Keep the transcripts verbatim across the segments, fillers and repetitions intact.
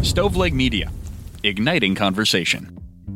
Stoveleg Media, igniting conversation.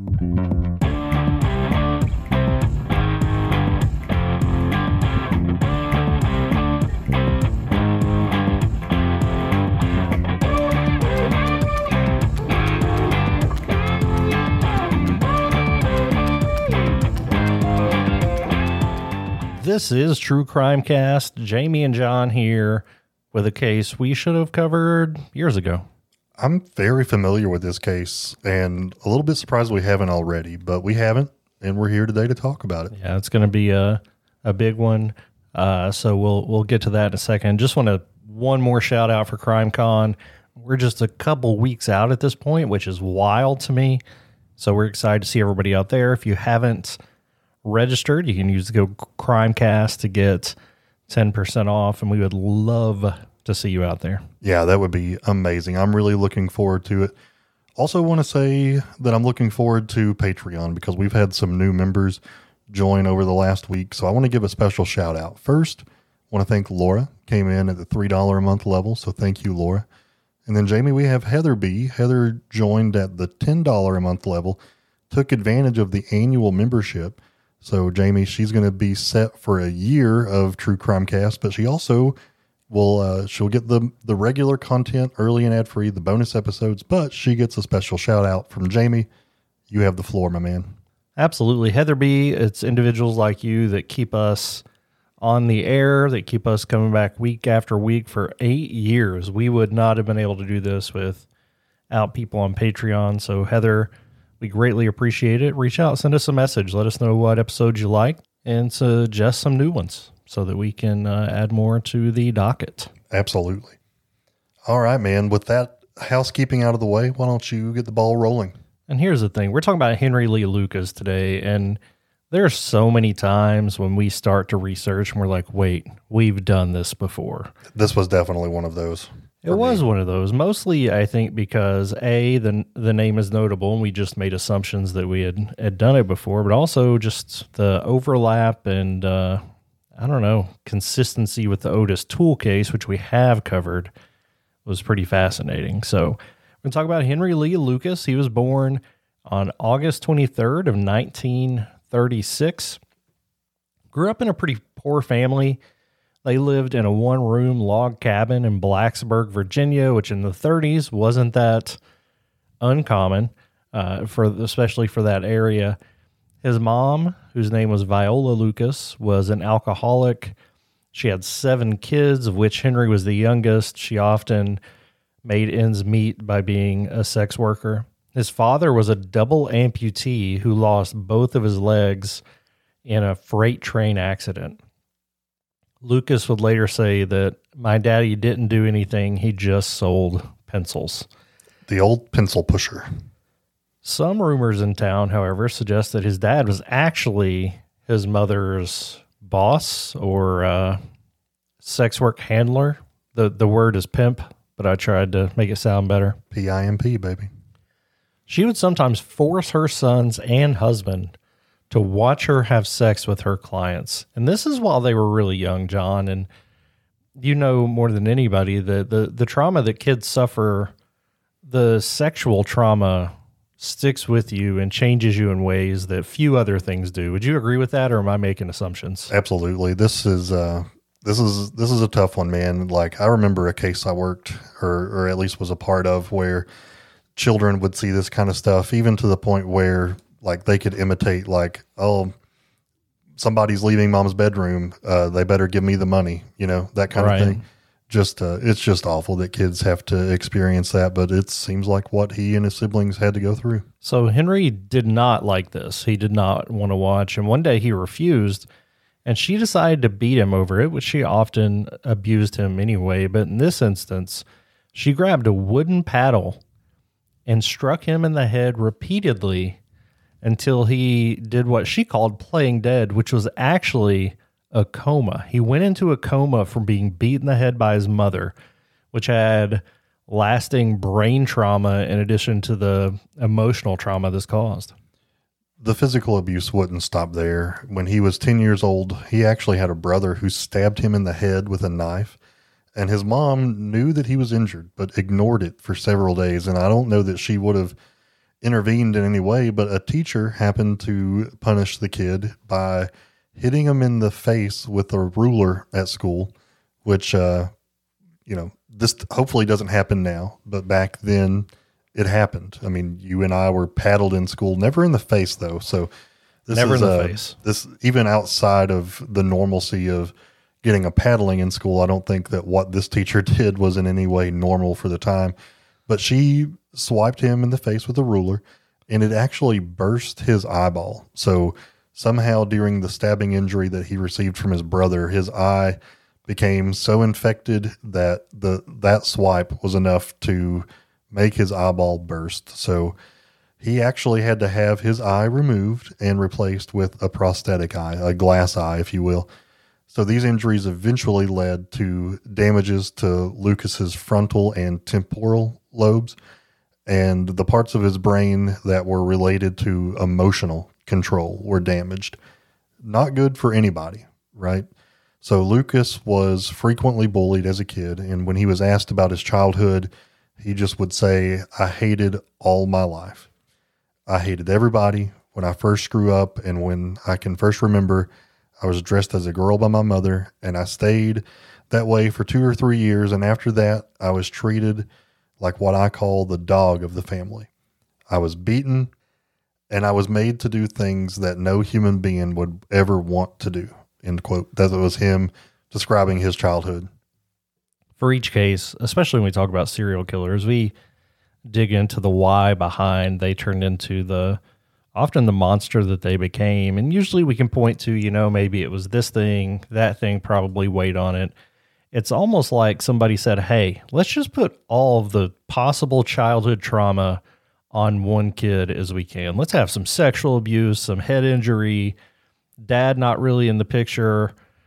This is True Crime Cast. Jamie and John here with a case we should have covered years ago. I'm very familiar with this case and a little bit surprised we haven't already, but we haven't, and we're here today to talk about it. Yeah, it's going to be a a big one. Uh, so we'll we'll get to that in a second. Just want to one more shout out for CrimeCon. We're just a couple weeks out at this point, which is wild to me. So we're excited to see everybody out there. If you haven't registered, you can use the code CrimeCast to get ten percent off, and we would love to see you out there. Yeah, that would be amazing. I'm really looking forward to it. Also want to say that I'm looking forward to Patreon because we've had some new members join over the last week. So I want to give a special shout out. First, I want to thank Laura, came in at the three dollars a month level. So thank you, Laura. And then Jamie, we have Heather B. Heather joined at the ten dollars a month level, took advantage of the annual membership. So Jamie, she's going to be set for a year of True Crime Cast, but she also will, uh, she'll get the, the regular content early and ad free, the bonus episodes, but she gets a special shout out from Jamie. You have the floor, my man. Absolutely. Heather B, it's individuals like you that keep us on the air, that keep us coming back week after week for eight years. We would not have been able to do this without people on Patreon. So Heather, we greatly appreciate it. Reach out, send us a message. Let us know what episodes you like and suggest some new ones so that we can uh, add more to the docket. Absolutely. All right, man. With that housekeeping out of the way, why don't you get the ball rolling? And here's the thing. We're talking about Henry Lee Lucas today, and there are so many times when we start to research and we're like, wait, we've done this before. This was definitely one of those. It was me. one of those, mostly I think because A, the the name is notable and we just made assumptions that we had, had done it before, but also just the overlap and, uh, I don't know, consistency with the Otis Toole case, which we have covered, was pretty fascinating. So we're going to talk about Henry Lee Lucas. He was born on August twenty-third of nineteen thirty-six. Grew up in a pretty poor family. They lived in a one-room log cabin in Blacksburg, Virginia, which in the thirties wasn't that uncommon, uh, for especially for that area. His mom, whose name was Viola Lucas, was an alcoholic. She had seven kids, of which Henry was the youngest. She often made ends meet by being a sex worker. His father was a double amputee who lost both of his legs in a freight train accident. Lucas would later say that my daddy didn't do anything. He just sold pencils. The old pencil pusher. Some rumors in town, however, suggest that his dad was actually his mother's boss or uh, sex work handler. The, the word is pimp, but I tried to make it sound better. P I M P, baby. She would sometimes force her sons and husband to watch her have sex with her clients. And this is while they were really young, John. And you know more than anybody that the, the trauma that kids suffer, the sexual trauma sticks with you and changes you in ways that few other things do. Would you agree with that, or am I making assumptions? Absolutely. This is uh, this is this is a tough one, man. Like, I remember a case I worked or or at least was a part of where children would see this kind of stuff, even to the point where like they could imitate, like, oh, somebody's leaving mom's bedroom. Uh, they better give me the money, you know, that kind right. of thing. Just, uh, it's just awful that kids have to experience that, but it seems like what he and his siblings had to go through. So Henry did not like this. He did not want to watch. And one day he refused, and she decided to beat him over it, which she often abused him anyway. But in this instance, she grabbed a wooden paddle and struck him in the head repeatedly until he did what she called playing dead, which was actually a coma. He went into a coma from being beat in the head by his mother, which had lasting brain trauma in addition to the emotional trauma this caused. The physical abuse wouldn't stop there. When he was ten years old, he actually had a brother who stabbed him in the head with a knife. And his mom knew that he was injured, but ignored it for several days. And I don't know that she would have intervened in any way, but a teacher happened to punish the kid by hitting him in the face with a ruler at school, which, uh, you know, this hopefully doesn't happen now, but back then it happened. I mean, you and I were paddled in school, never in the face though. So this never is, in the uh, face. This, even outside of the normalcy of getting a paddling in school, I don't think that what this teacher did was in any way normal for the time, but she swiped him in the face with a ruler and it actually burst his eyeball. So somehow during the stabbing injury that he received from his brother, his eye became so infected that the, that swipe was enough to make his eyeball burst. So he actually had to have his eye removed and replaced with a prosthetic eye, a glass eye, if you will. So these injuries eventually led to damages to Lucas's frontal and temporal lobes, and the parts of his brain that were related to emotional control were damaged. Not good for anybody, right? So Lucas was frequently bullied as a kid, and when he was asked about his childhood, he just would say, I hated all my life. I hated everybody when I first grew up, and when I can first remember, I was dressed as a girl by my mother, and I stayed that way for two or three years. And after that, I was treated like what I call the dog of the family. I was beaten, and I was made to do things that no human being would ever want to do. End quote. That was him describing his childhood. For each case, especially when we talk about serial killers, we dig into the why behind they turned into the often the monster that they became. And usually we can point to, you know, maybe it was this thing, that thing probably weighed on it. It's almost like somebody said, hey, let's just put all of the possible childhood trauma on one kid as we can. Let's have some sexual abuse, some head injury, dad not really in the picture.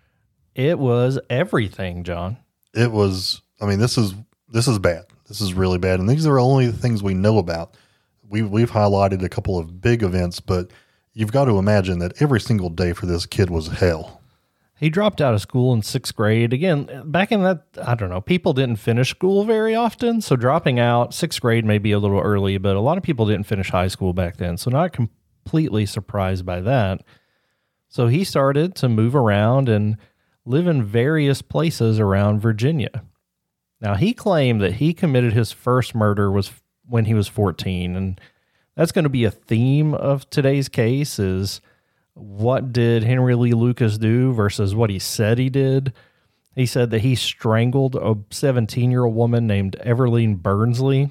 It was everything, John. It was, I mean, this is, this is bad. This is really bad. And these are only the things we know about. We've, we've highlighted a couple of big events, but you've got to imagine that every single day for this kid was hell. He dropped out of school in sixth grade. Again, back in that, I don't know, people didn't finish school very often. So dropping out, sixth grade may be a little early, but a lot of people didn't finish high school back then. So not completely surprised by that. So he started to move around and live in various places around Virginia. Now, he claimed that he committed his first murder was when he was fourteen. And that's going to be a theme of today's case is what did Henry Lee Lucas do versus what he said he did. He said that he strangled a seventeen-year-old woman named Everline Burnsley.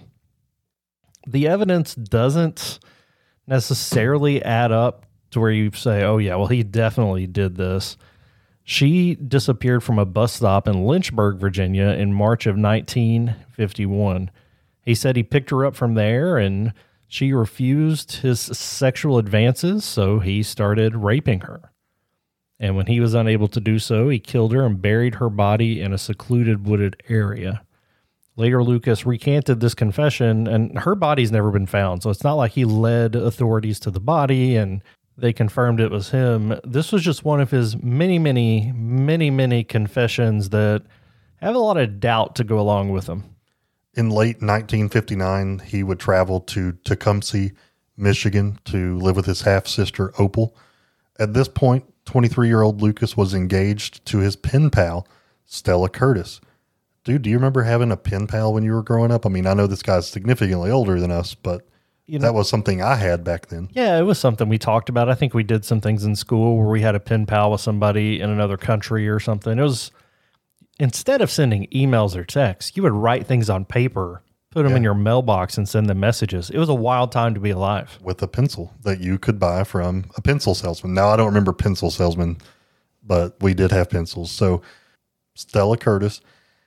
The evidence doesn't necessarily add up to where you say, oh yeah, well, he definitely did this. She disappeared from a bus stop in Lynchburg, Virginia in March of nineteen fifty-one. He said he picked her up from there and she refused his sexual advances, so he started raping her. And when he was unable to do so, he killed her and buried her body in a secluded wooded area. Later, Lucas recanted this confession, and her body's never been found, so it's not like he led authorities to the body and they confirmed it was him. This was just one of his many, many, many, many confessions that have a lot of doubt to go along with them. In late nineteen fifty-nine, he would travel to Tecumseh, Michigan to live with his half-sister, Opal. At this point, twenty-three-year-old Lucas was engaged to his pen pal, Stella Curtis. Dude, do you remember having a pen pal when you were growing up? I mean, I know this guy's significantly older than us, but you know, that was something I had back then. Yeah, it was something we talked about. I think we did some things in school where we had a pen pal with somebody in another country or something. It was, instead of sending emails or texts, you would write things on paper, put them yeah. in your mailbox and send them messages. It was a wild time to be alive. With a pencil that you could buy from a pencil salesman. Now, I don't remember pencil salesman, but we did have pencils. So Stella Curtis,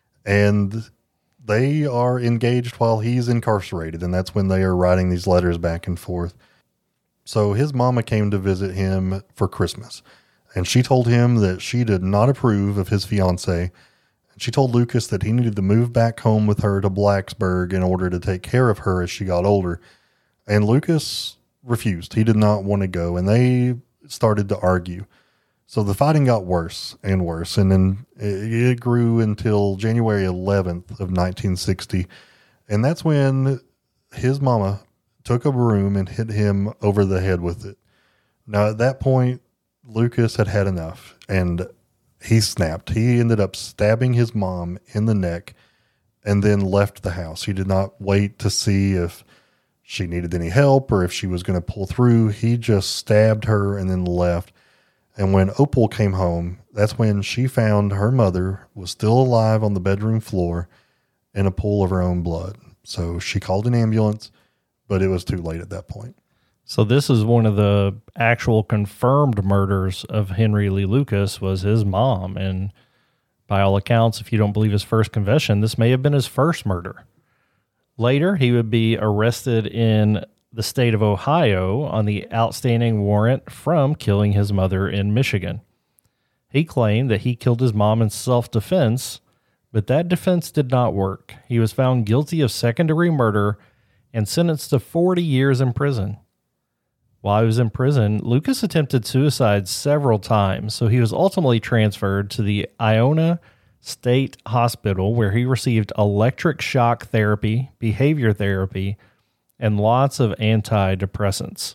and they are engaged while he's incarcerated, and that's when they are writing these letters back and forth. So his mama came to visit him for Christmas, and she told him that she did not approve of his fiancée. She told Lucas that he needed to move back home with her to Blacksburg in order to take care of her as she got older. And Lucas refused. He did not want to go, and they started to argue. So the fighting got worse and worse, and then it, it grew until January eleventh of nineteen sixty, and that's when his mama took a broom and hit him over the head with it. Now, at that point, Lucas had had enough, and he snapped. He ended up stabbing his mom in the neck and then left the house. He did not wait to see if she needed any help or if she was going to pull through. He just stabbed her and then left. And when Opal came home, that's when she found her mother was still alive on the bedroom floor in a pool of her own blood. So she called an ambulance, but it was too late at that point. So this is one of the actual confirmed murders of Henry Lee Lucas was his mom. And by all accounts, if you don't believe his first confession, this may have been his first murder. Later, he would be arrested in the state of Ohio on the outstanding warrant from killing his mother in Michigan. He claimed that he killed his mom in self-defense, but that defense did not work. He was found guilty of second-degree murder and sentenced to forty years in prison. While he was in prison, Lucas attempted suicide several times, so he was ultimately transferred to the Iona State Hospital, where he received electric shock therapy, behavior therapy, and lots of antidepressants.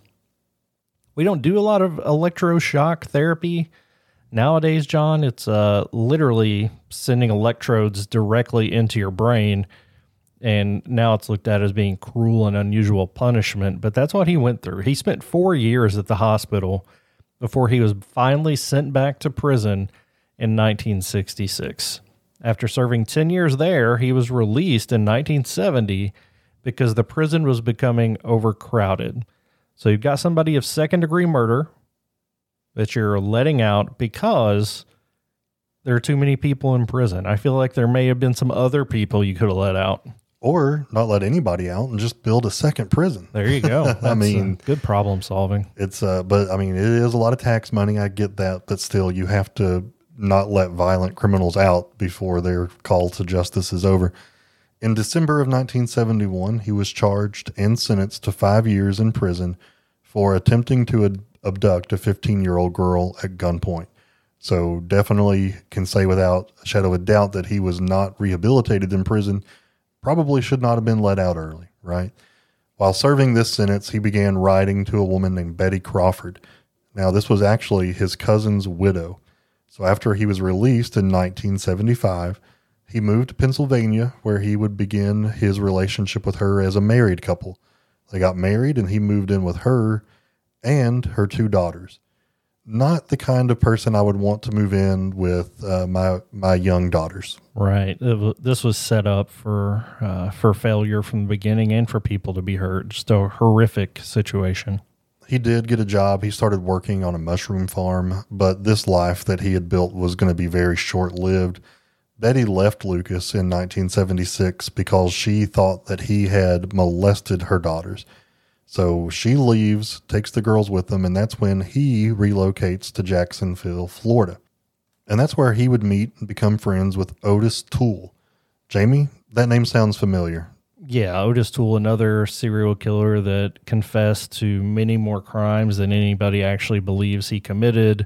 We don't do a lot of electroshock therapy nowadays, John. It's uh, literally sending electrodes directly into your brain, and now it's looked at as being cruel and unusual punishment, but that's what he went through. He spent four years at the hospital before he was finally sent back to prison in nineteen sixty-six. After serving ten years there, he was released in nineteen seventy because the prison was becoming overcrowded. So you've got somebody of second-degree murder that you're letting out because there are too many people in prison. I feel like there may have been some other people you could have let out. Or not let anybody out and just build a second prison. There you go. That's I mean, uh, good problem solving. It's, uh, but I mean, it is a lot of tax money. I get that, but still, you have to not let violent criminals out before their call to justice is over. In December of nineteen seventy-one, he was charged and sentenced to five years in prison for attempting to ad- abduct a fifteen-year-old girl at gunpoint. So definitely can say without a shadow of a doubt that he was not rehabilitated in prison. Probably should not have been let out early, right? While serving this sentence, he began writing to a woman named Betty Crawford. Now, this was actually his cousin's widow. So after he was released in nineteen seventy-five, he moved to Pennsylvania, where he would begin his relationship with her as a married couple. They got married, and he moved in with her and her two daughters. Not the kind of person I would want to move in with uh, my my young daughters. Right. This was set up for uh, for failure from the beginning and for people to be hurt. Just a horrific situation. He did get a job. He started working on a mushroom farm, but this life that he had built was going to be very short-lived. Betty left Lucas in nineteen seventy-six because she thought that he had molested her daughters. So she leaves, takes the girls with them, and that's when he relocates to Jacksonville, Florida. And that's where he would meet and become friends with Otis Toole. Jamie, that name sounds familiar. Yeah, Otis Toole, another serial killer that confessed to many more crimes than anybody actually believes he committed.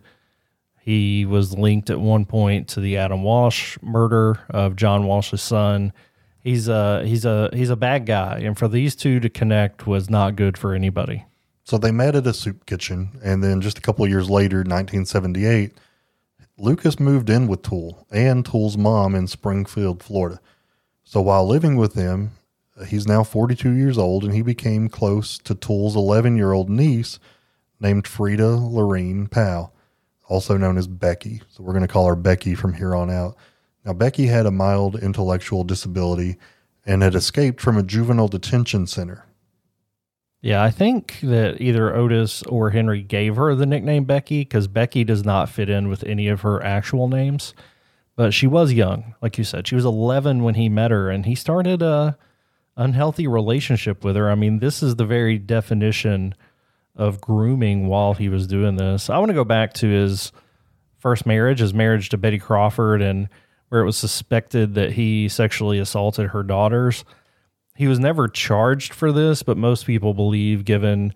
He was linked at one point to the Adam Walsh murder of John Walsh's son. He's a, he's a, he's a bad guy, and for these two to connect was not good for anybody. So they met at a soup kitchen, and then just a couple of years later, nineteen seventy-eight, Lucas moved in with Toole and Toole's mom in Springfield, Florida. So while living with them, he's now forty-two years old, and he became close to Toole's eleven-year-old niece named Frida Lorene Powell, also known as Becky. So we're going to call her Becky from here on out. Now, Becky had a mild intellectual disability and had escaped from a juvenile detention center. Yeah, I think that either Otis or Henry gave her the nickname Becky because Becky does not fit in with any of her actual names. But she was young, like you said. She was eleven when he met her, and he started a unhealthy relationship with her. I mean, this is the very definition of grooming while he was doing this. I want to go back to his first marriage, his marriage to Betty Crawford, and where it was suspected that he sexually assaulted her daughters. He was never charged for this, but most people believe, given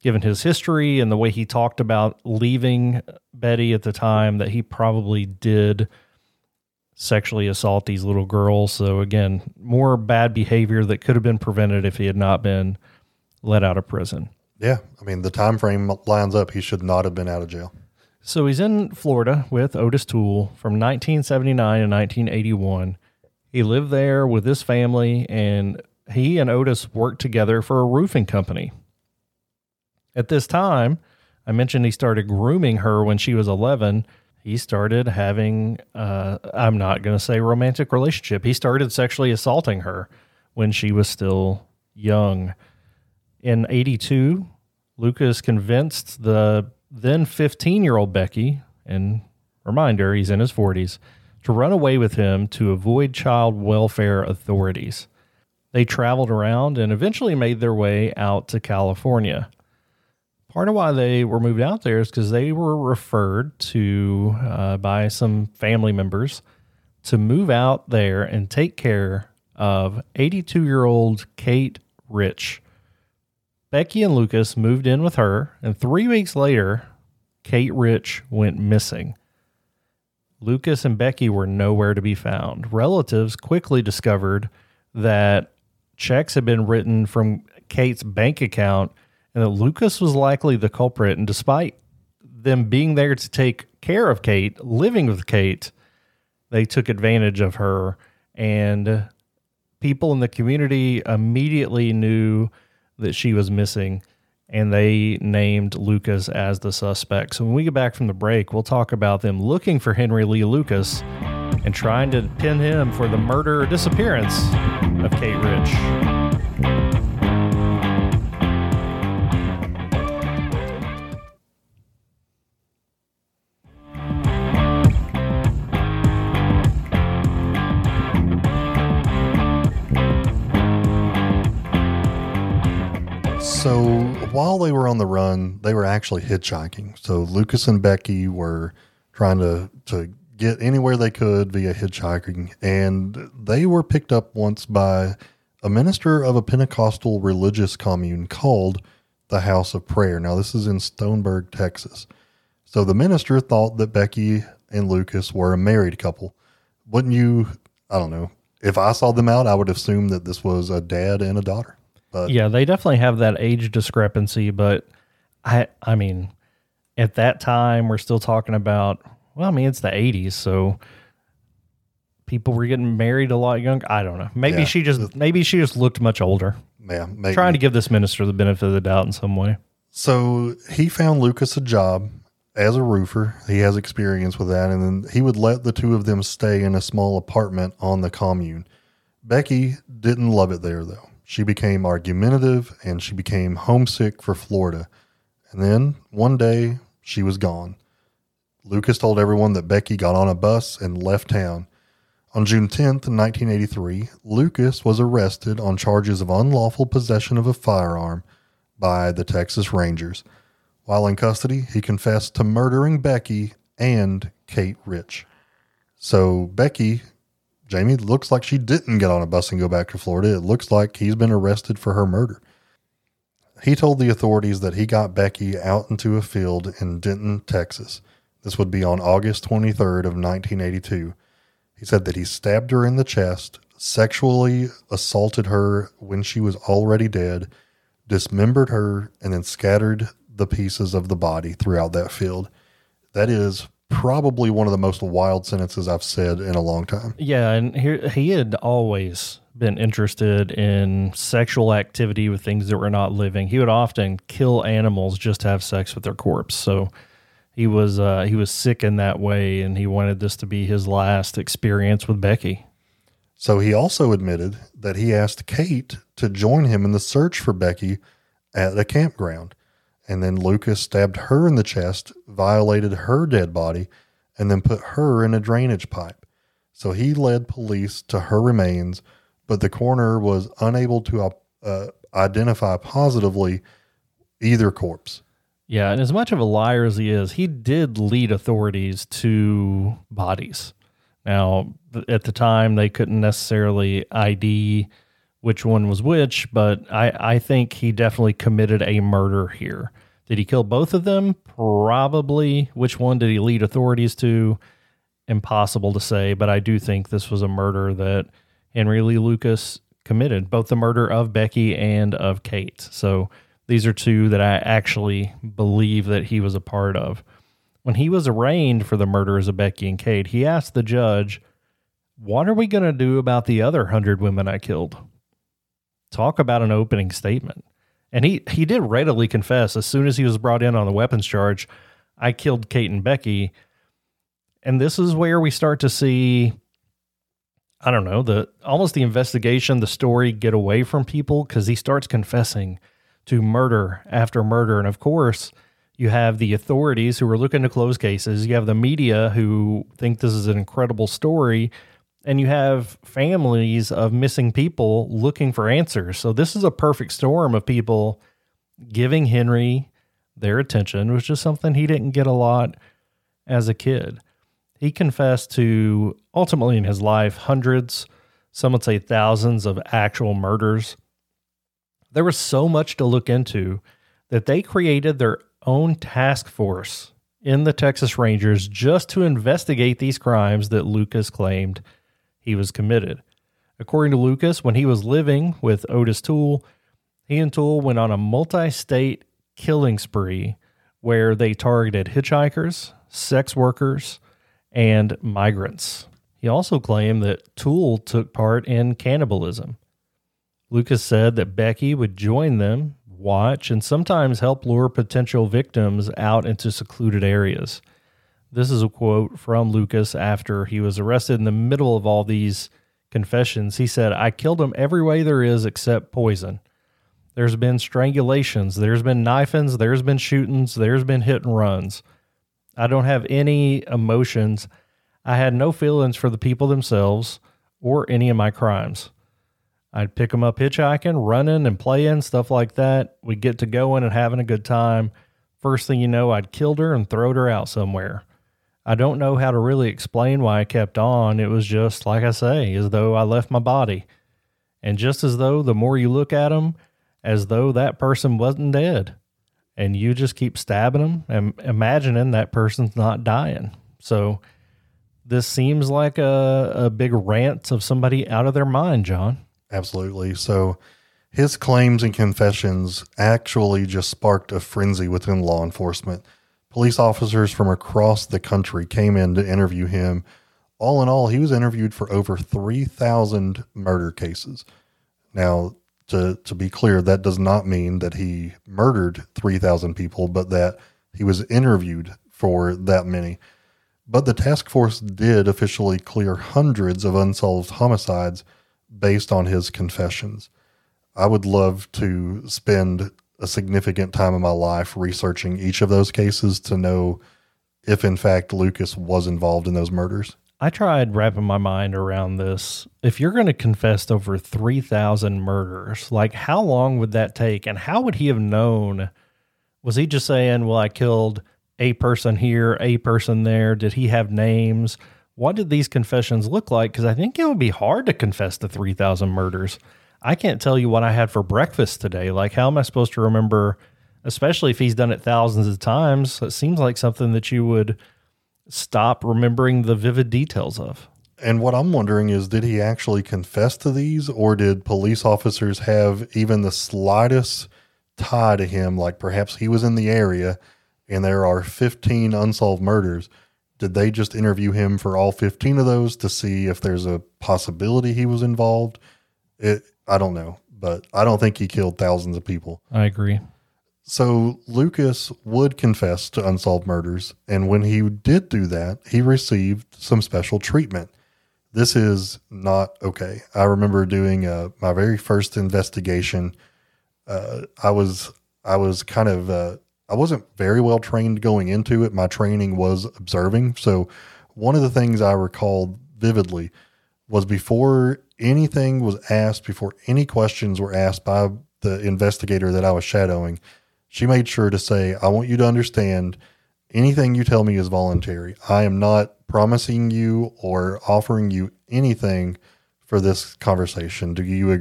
given his history and the way he talked about leaving Betty at the time, that he probably did sexually assault these little girls. So again, more bad behavior that could have been prevented if he had not been let out of prison. Yeah. I mean, the time frame lines up. He should not have been out of jail. So he's in Florida with Otis Toole from nineteen seventy-nine to nineteen eighty-one. He lived there with his family, and he and Otis worked together for a roofing company. At this time, I mentioned he started grooming her when she was eleven. He started having, uh, I'm not going to say romantic relationship. He started sexually assaulting her when she was still young. In eighty-two, Lucas convinced the then fifteen-year-old Becky, and reminder, he's in his forties, to run away with him to avoid child welfare authorities. They traveled around and eventually made their way out to California. Part of why they were moved out there is because they were referred to uh, by some family members to move out there and take care of eighty-two-year-old Kate Rich. Becky and Lucas moved in with her, and three weeks later, Kate Rich went missing. Lucas and Becky were nowhere to be found. Relatives quickly discovered that checks had been written from Kate's bank account and that Lucas was likely the culprit. And despite them being there to take care of Kate, living with Kate, they took advantage of her. And people in the community immediately knew that she was missing, and they named Lucas as the suspect. So when we get back from the break, we'll talk about them looking for Henry Lee Lucas and trying to pin him for the murder or disappearance of Kate Rich. So while they were on the run, they were actually hitchhiking. So Lucas and Becky were trying to, to get anywhere they could via hitchhiking. And they were picked up once by a minister of a Pentecostal religious commune called the House of Prayer. Now, this is in Stoneburg, Texas. So the minister thought that Becky and Lucas were a married couple. Wouldn't you, I don't know, if I saw them out, I would assume that this was a dad and a daughter. But yeah, they definitely have that age discrepancy, but I I mean, at that time, we're still talking about, well, I mean, it's the eighties, so people were getting married a lot younger. I don't know. Maybe Yeah. she just maybe she just looked much older. yeah, maybe. Trying to give this minister the benefit of the doubt in some way. So he found Lucas a job as a roofer. He has experience with that. And then he would let the two of them stay in a small apartment on the commune. Becky didn't love it there, though. She became argumentative and she became homesick for Florida. And then one day she was gone. Lucas told everyone that Becky got on a bus and left town. On June tenth, nineteen eighty-three, Lucas was arrested on charges of unlawful possession of a firearm by the Texas Rangers. While in custody, he confessed to murdering Becky and Kate Rich. So Becky, Jamie, looks like she didn't get on a bus and go back to Florida. It looks like he's been arrested for her murder. He told the authorities that he got Becky out into a field in Denton, Texas. This would be on August twenty-third of nineteen eighty-two. He said that he stabbed her in the chest, sexually assaulted her when she was already dead, dismembered her, and then scattered the pieces of the body throughout that field. That is probably one of the most wild sentences I've said in a long time. Yeah, and he, he had always been interested in sexual activity with things that were not living. He would often kill animals just to have sex with their corpse. So he was uh, he was sick in that way, and he wanted this to be his last experience with Becky. So he also admitted that he asked Kate to join him in the search for Becky at a campground. And then Lucas stabbed her in the chest, violated her dead body, and then put her in a drainage pipe. So he led police to her remains, but the coroner was unable to uh, identify positively either corpse. Yeah, and as much of a liar as he is, he did lead authorities to bodies. Now, at the time, they couldn't necessarily I D which one was which, but I, I think he definitely committed a murder here. Did he kill both of them? Probably. Which one did he lead authorities to? Impossible to say, but I do think this was a murder that Henry Lee Lucas committed, both the murder of Becky and of Kate. So these are two that I actually believe that he was a part of. When he was arraigned for the murders of Becky and Kate, he asked the judge, "What are we going to do about the other hundred women I killed?" Talk about an opening statement. And he, he did readily confess as soon as he was brought in on the weapons charge, "I killed Kate and Becky." And this is where we start to see, I don't know, the almost the investigation, the story get away from people, because he starts confessing to murder after murder. And of course, you have the authorities who are looking to close cases. You have the media who think this is an incredible story. And you have families of missing people looking for answers. So this is a perfect storm of people giving Henry their attention, which is something he didn't get a lot as a kid. He confessed to, ultimately in his life, hundreds, some would say thousands of actual murders. There was so much to look into that they created their own task force in the Texas Rangers just to investigate these crimes that Lucas claimed he was committed. According to Lucas, when he was living with Otis Toole, he and Toole went on a multi-state killing spree where they targeted hitchhikers, sex workers, and migrants. He also claimed that Toole took part in cannibalism. Lucas said that Becky would join them, watch, and sometimes help lure potential victims out into secluded areas. This is a quote from Lucas after he was arrested in the middle of all these confessions. He said, "I killed him every way there is except poison. There's been strangulations, there's been knifings, there's been shootings, there's been hit and runs. I don't have any emotions. I had no feelings for the people themselves or any of my crimes. I'd pick them up hitchhiking, running and playing, stuff like that. We'd get to going and having a good time. First thing you know, I'd killed her and throwed her out somewhere. I don't know how to really explain why I kept on. It was just, like I say, as though I left my body. And just as though the more you look at them, as though that person wasn't dead. And you just keep stabbing them and imagining that person's not dying." So this seems like a, a big rant of somebody out of their mind, John. Absolutely. So his claims and confessions actually just sparked a frenzy within law enforcement. Police officers from across the country came in to interview him. All in all, he was interviewed for over three thousand murder cases. Now, to, to be clear, that does not mean that he murdered three thousand people, but that he was interviewed for that many. But the task force did officially clear hundreds of unsolved homicides based on his confessions. I would love to spend a significant time of my life researching each of those cases to know if, in fact, Lucas was involved in those murders. I tried wrapping my mind around this. If you're going to confess to over three thousand murders, like how long would that take? And how would he have known? Was he just saying, well, I killed a person here, a person there? Did he have names? What did these confessions look like? Because I think it would be hard to confess to three thousand murders. I can't tell you what I had for breakfast today. Like, how am I supposed to remember, especially if he's done it thousands of times? It seems like something that you would stop remembering the vivid details of. And what I'm wondering is, did he actually confess to these, or did police officers have even the slightest tie to him? Like perhaps he was in the area and there are fifteen unsolved murders. Did they just interview him for all fifteen of those to see if there's a possibility he was involved? It, I don't know, but I don't think he killed thousands of people. I agree. So Lucas would confess to unsolved murders, and when he did do that, he received some special treatment. This is not okay. I remember doing uh, my very first investigation. Uh, I was I was kind of uh, I wasn't very well trained going into it. My training was observing. So one of the things I recalled vividly was before anything was asked, before any questions were asked by the investigator that I was shadowing, she made sure to say, I want you to understand anything you tell me is voluntary. I am not promising you or offering you anything for this conversation. Do you agree?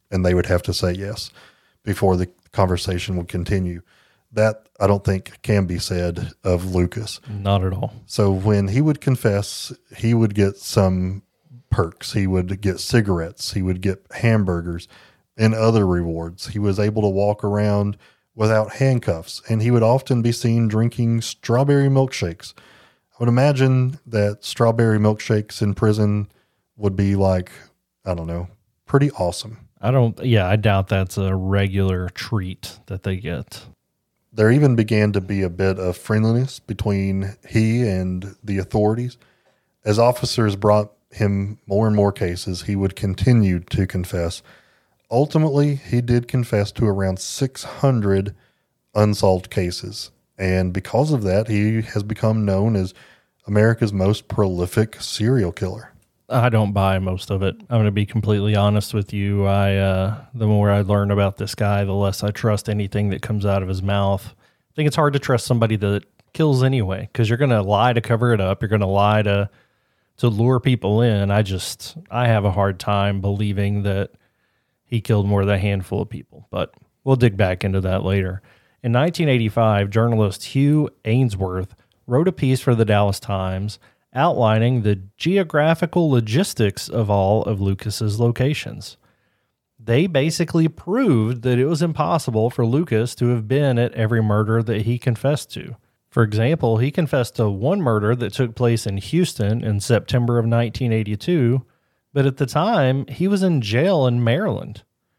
and they would have to say yes before the conversation would continue. That, I don't think, can be said of Lucas. Not at all. So when he would confess, he would get some perks. He would get cigarettes. He would get hamburgers and other rewards. He was able to walk around without handcuffs, and he would often be seen drinking strawberry milkshakes. I would imagine that strawberry milkshakes in prison would be like, I don't know, pretty awesome. I don't, yeah, I doubt that's a regular treat that they get. There even began to be a bit of friendliness between he and the authorities. As officers brought him more and more cases, he would continue to confess. Ultimately, he did confess to around six hundred unsolved cases. And because of that, he has become known as America's most prolific serial killer. I don't buy most of it. I'm going to be completely honest with you. I, uh, the more I learn about this guy, the less I trust anything that comes out of his mouth. I think it's hard to trust somebody that kills anyway, because you're going to lie to cover it up. You're going to lie to, to lure people in. I just, I have a hard time believing that he killed more than a handful of people, but we'll dig back into that later. In nineteen eighty-five, journalist Hugh Ainsworth wrote a piece for the Dallas Times outlining the geographical logistics of all of Lucas's locations. They basically proved that it was impossible for Lucas to have been at every murder that he confessed to. For example, he confessed to one murder that took place in Houston in September of nineteen eighty-two, but at the time, he was in jail in Maryland.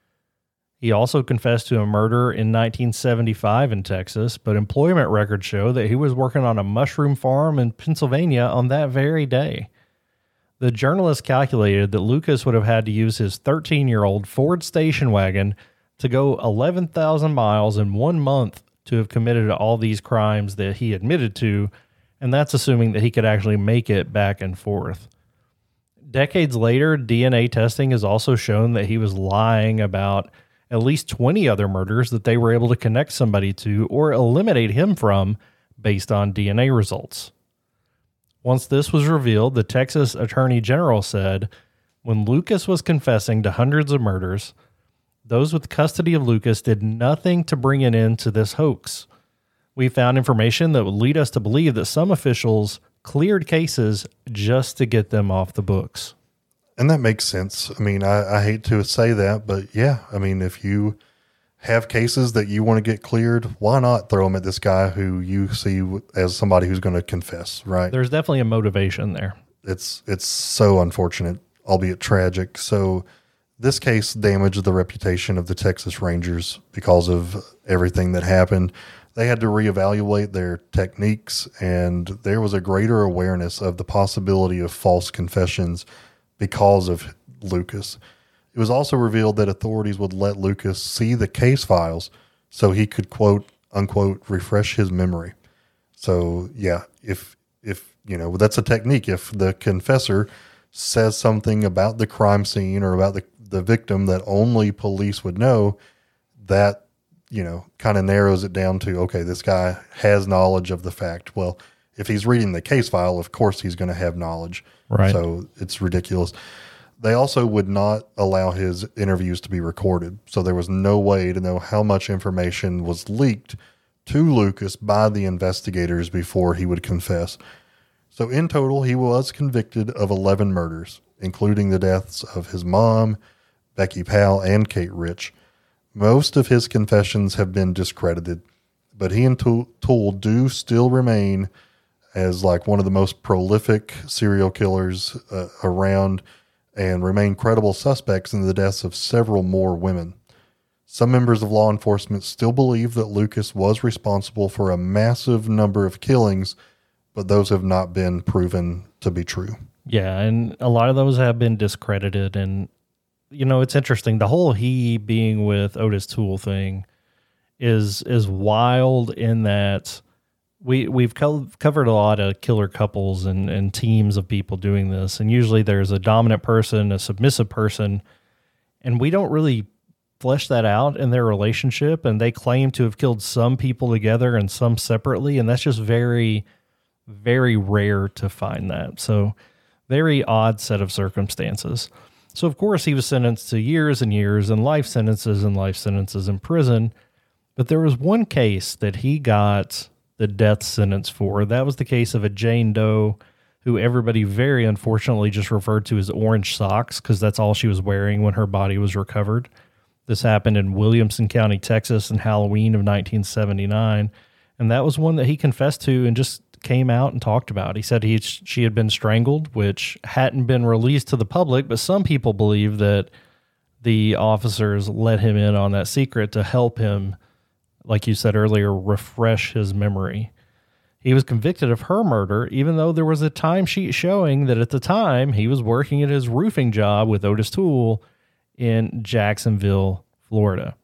He also confessed to a murder in nineteen seventy-five in Texas, but employment records show that he was working on a mushroom farm in Pennsylvania on that very day. The journalist calculated that Lucas would have had to use his thirteen-year-old Ford station wagon to go eleven thousand miles in one month to have committed all these crimes that he admitted to, and that's assuming that he could actually make it back and forth. Decades later, D N A testing has also shown that he was lying about at least twenty other murders that they were able to connect somebody to or eliminate him from based on D N A results. Once this was revealed, the Texas Attorney General said, when Lucas was confessing to hundreds of murders, those with custody of Lucas did nothing to bring an end to this hoax. We found information that would lead us to believe that some officials cleared cases just to get them off the books. And that makes sense. I mean, I, I hate to say that, but yeah, I mean, if you have cases that you want to get cleared, why not throw them at this guy who you see as somebody who's going to confess, right? There's definitely a motivation there. It's, it's so unfortunate, albeit tragic. So this case damaged the reputation of the Texas Rangers because of everything that happened. They had to reevaluate their techniques, and there was a greater awareness of the possibility of false confessions because of Lucas. It was also revealed that authorities would let Lucas see the case files so he could, quote, unquote, refresh his memory. So, yeah, if, if you know, that's a technique. If the confessor says something about the crime scene or about the, the victim that only police would know, that, you know, kind of narrows it down to, okay, this guy has knowledge of the fact. Well, if he's reading the case file, of course he's going to have knowledge. Right. So it's ridiculous. They also would not allow his interviews to be recorded. So there was no way to know how much information was leaked to Lucas by the investigators before he would confess. So in total, he was convicted of eleven murders, including the deaths of his mom, Becky Powell, and Kate Rich. Most of his confessions have been discredited, but he and Toole do still remain as like one of the most prolific serial killers uh, around, and remain credible suspects in the deaths of several more women. Some members of law enforcement still believe that Lucas was responsible for a massive number of killings, but those have not been proven to be true. Yeah, and a lot of those have been discredited. And, you know, it's interesting. The whole he being with Otis Toole thing is is wild in that we, we've co- covered a lot of killer couples and, and teams of people doing this. And usually there's a dominant person, a submissive person, and we don't really flesh that out in their relationship. And they claim to have killed some people together and some separately. And that's just very, very rare to find that. So very odd set of circumstances. So, of course, he was sentenced to years and years and life sentences and life sentences in prison. But there was one case that he got the death sentence for. That was the case of a Jane Doe who everybody very unfortunately just referred to as orange socks because that's all she was wearing when her body was recovered. This happened in Williamson County, Texas in Halloween of nineteen seventy-nine. And that was one that he confessed to and just came out and talked about. He said he she had been strangled, which hadn't been released to the public, but some people believe that the officers let him in on that secret to help him, like you said earlier, refresh his memory. He was convicted of her murder, even though there was a timesheet showing that at the time he was working at his roofing job with Otis Toole in Jacksonville, Florida.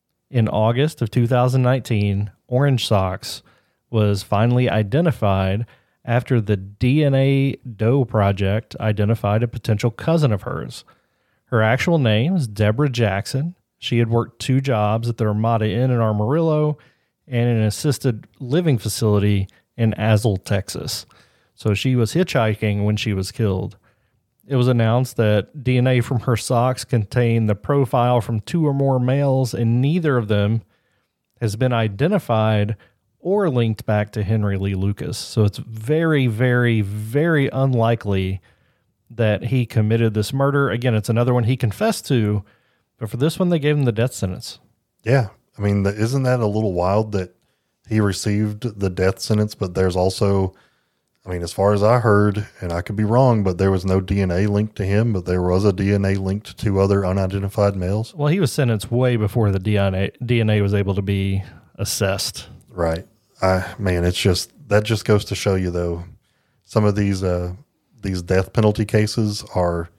In August of two thousand nineteen, Orange Socks was finally identified after the D N A Doe Project identified a potential cousin of hers. Her actual name is Deborah Jackson. She had worked two jobs at the Ramada Inn in Amarillo and an assisted living facility in Azle, Texas. So she was hitchhiking when she was killed. It was announced that D N A from her socks contained the profile from two or more males, and neither of them has been identified or linked back to Henry Lee Lucas. So it's very, very, very unlikely that he committed this murder. Again, it's another one he confessed to, but for this one, they gave him the death sentence. Yeah. I mean, the, isn't that a little wild that he received the death sentence, but there's also, I mean, as far as I heard, and I could be wrong, but there was no D N A linked to him, but there was a D N A linked to two other unidentified males. Well, he was sentenced way before the D N A, D N A was able to be assessed. Right. I, man, it's just, that just goes to show you though, some of these, uh, these death penalty cases are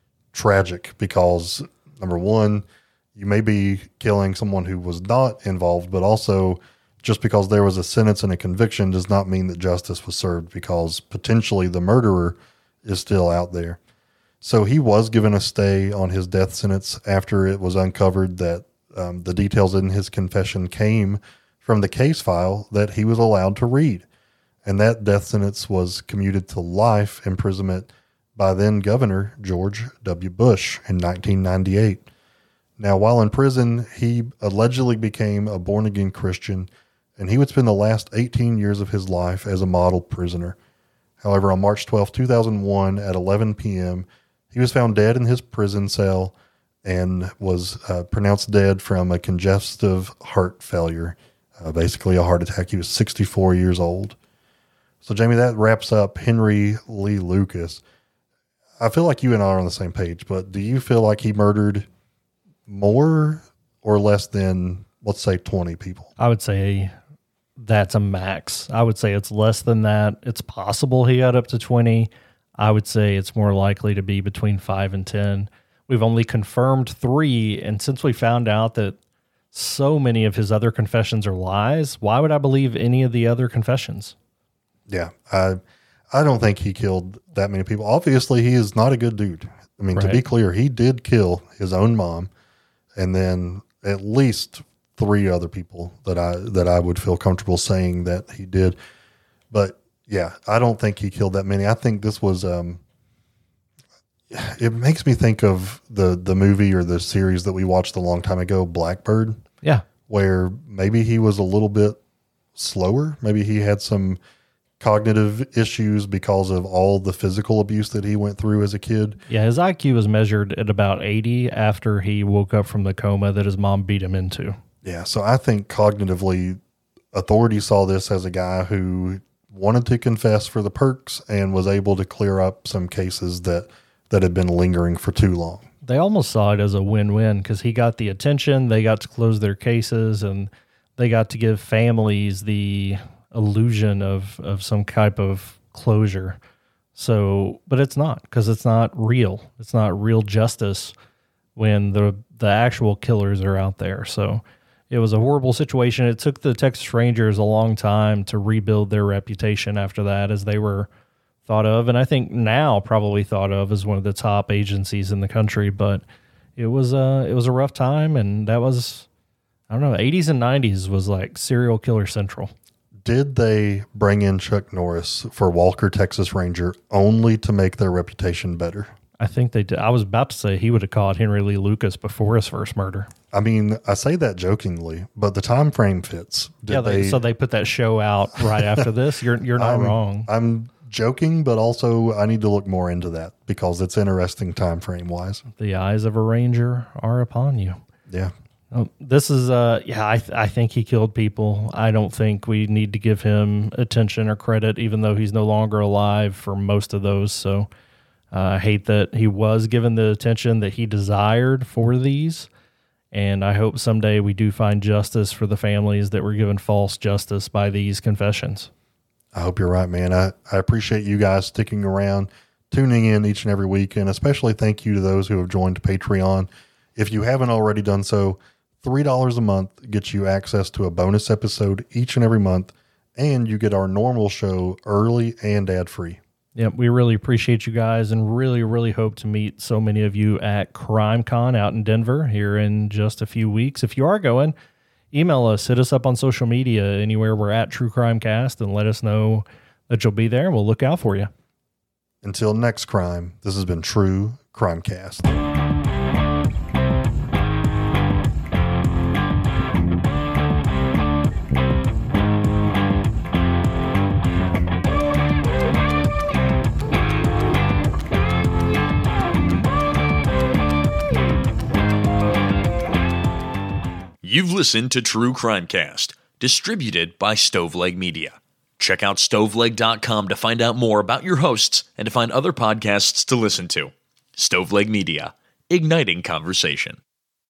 tragic because number one, you may be killing someone who was not involved, but also just because there was a sentence and a conviction does not mean that justice was served because potentially the murderer is still out there. So he was given a stay on his death sentence after it was uncovered that um, the details in his confession came from the case file that he was allowed to read. And that death sentence was commuted to life imprisonment by then Governor George W. Bush in nineteen ninety-eight. Now, while in prison, he allegedly became a born-again Christian, and he would spend the last eighteen years of his life as a model prisoner. However, on March twelfth, two thousand one, at eleven p.m., he was found dead in his prison cell and was uh, pronounced dead from a congestive heart failure, uh, basically a heart attack. He was sixty-four years old. So, Jamie, that wraps up Henry Lee Lucas. I feel like you and I are on the same page, but do you feel like he murdered more or less than, let's say, twenty people? I would say that's a max. I would say it's less than that. It's possible he got up to twenty. I would say it's more likely to be between five and ten. We've only confirmed three, and since we found out that so many of his other confessions are lies, why would I believe any of the other confessions? Yeah, I I don't think he killed that many people. Obviously, he is not a good dude. I mean, Right. to be clear, he did kill his own mom, and then at least three other people that I that I would feel comfortable saying that he did. But yeah, I don't think he killed that many. I think this was. Um, it makes me think of the the movie or the series that we watched a long time ago, Blackbird. Yeah. Where maybe he was a little bit slower. Maybe he had some cognitive issues because of all the physical abuse that he went through as a kid. Yeah, his I Q was measured at about eighty after he woke up from the coma that his mom beat him into. Yeah, so I think cognitively, authorities saw this as a guy who wanted to confess for the perks and was able to clear up some cases that, that had been lingering for too long. They almost saw it as a win-win because he got the attention, they got to close their cases, and they got to give families the illusion of, of some type of closure. So, but it's not, because it's not real. It's not real justice when the the actual killers are out there. So it was a horrible situation. It took the Texas Rangers a long time to rebuild their reputation after that, as they were thought of, and I think now probably thought of as one of the top agencies in the country. But it was uh it was a rough time, and that was, I don't know, eighties and nineties was like serial killer central. Did they bring in Chuck Norris for Walker, Texas Ranger only to make their reputation better? I think they did. I was about to say he would have caught Henry Lee Lucas before his first murder. I mean, I say that jokingly, but the time frame fits. Did yeah, they, they, so they put that show out right after this. You're you're not I'm, wrong. I'm joking, but also I need to look more into that because it's interesting time frame wise. The eyes of a ranger are upon you. Yeah. Oh, this is, uh, yeah, I, th- I think he killed people. I don't think we need to give him attention or credit, even though he's no longer alive for most of those. So uh, I hate that he was given the attention that he desired for these. And I hope someday we do find justice for the families that were given false justice by these confessions. I hope you're right, man. I, I appreciate you guys sticking around, tuning in each and every week, and especially thank you to those who have joined Patreon. If you haven't already done so, three dollars a month gets you access to a bonus episode each and every month, and you get our normal show early and ad-free. Yep, we really appreciate you guys and really, really hope to meet so many of you at CrimeCon out in Denver here in just a few weeks. If you are going, email us, hit us up on social media, anywhere we're at True Crime Cast, and let us know that you'll be there, and we'll look out for you. Until next crime, this has been True Crime Cast. You've listened to True Crime Cast, distributed by Stoveleg Media. Check out stoveleg dot com to find out more about your hosts and to find other podcasts to listen to. Stoveleg Media, igniting conversation.